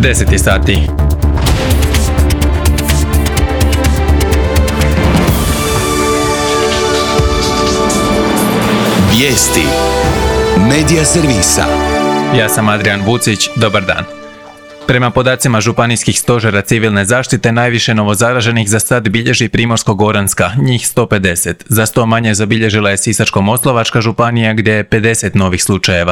10 je sati. Vijesti Medija servisa. Ja sam Adrian Vucić, dobar dan. Prema podacima županijskih stožera civilne zaštite, najviše novozaraženih za sad bilježi Primorsko-goranska, njih 150. Za 100 manje zabilježila je Sisačko-moslavačka županija gdje je 50 novih slučajeva.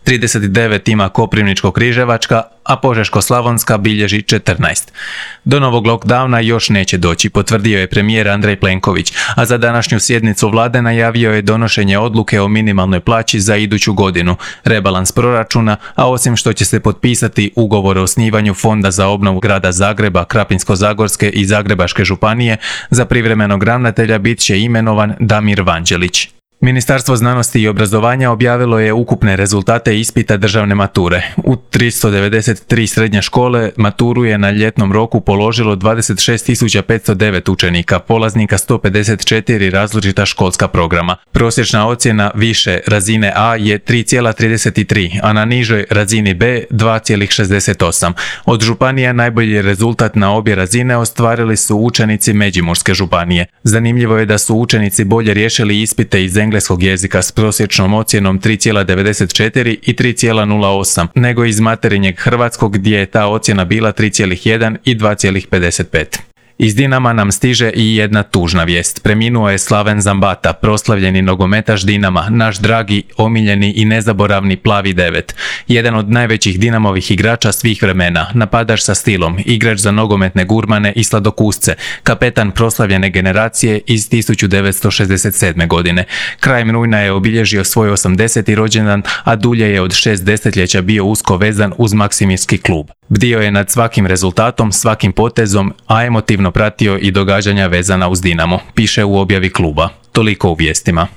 39 ima Koprivničko-križevačka, a Požeško-slavonska bilježi 14. Do novog lockdowna još neće doći, potvrdio je premijer Andrej Plenković, a za današnju sjednicu vlade najavio je donošenje odluke o minimalnoj plaći za iduću godinu, rebalans proračuna, a osim što će se potpisati ugovor o osnivanju Fonda za obnovu grada Zagreba, Krapinsko-zagorske i Zagrebačke županije, za privremenog ravnatelja bit će imenovan Damir Vanđelić. Ministarstvo znanosti i obrazovanja objavilo je ukupne rezultate ispita državne mature. U 393 srednje škole maturu je na ljetnom roku položilo 26.509 učenika, polaznika 154 različita školska programa. Prosječna ocjena više razine A je 3,33, a na nižoj razini B 2,68. Od županija najbolji rezultat na obje razine ostvarili su učenici Međimurske županije. Zanimljivo je da su učenici bolje riješili ispite iz engleskog jezika s prosječnom ocjenom 3,94 i 3,08, nego iz materinjeg hrvatskog gdje je ta ocjena bila 3,1 i 2,55. Iz Dinama nam stiže i jedna tužna vijest. Preminuo je Slaven Zambata, proslavljeni nogometaš Dinama, naš dragi, omiljeni i nezaboravni plavi devet. Jedan od najvećih Dinamovih igrača svih vremena, napadač sa stilom, igrač za nogometne gurmane i sladokusce, kapetan proslavljene generacije iz 1967. godine. Krajem rujna je obilježio svoj 80. rođendan, a dulje je od 6 desetljeća bio usko vezan uz maksimirski klub. Bdio je nad svakim rezultatom, svakim potezom, a emotivno pratio i događanja vezana uz Dinamo, piše u objavi kluba. Toliko u vijestima.